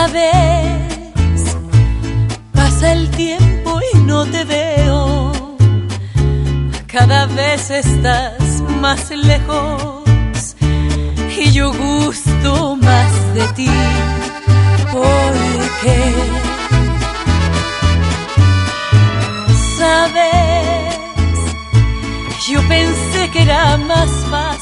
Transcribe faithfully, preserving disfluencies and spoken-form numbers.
vez pasa el tiempo y no te veo, cada vez estás más lejos y yo gusto más de ti. Porque sabes, yo pensé que era más fácil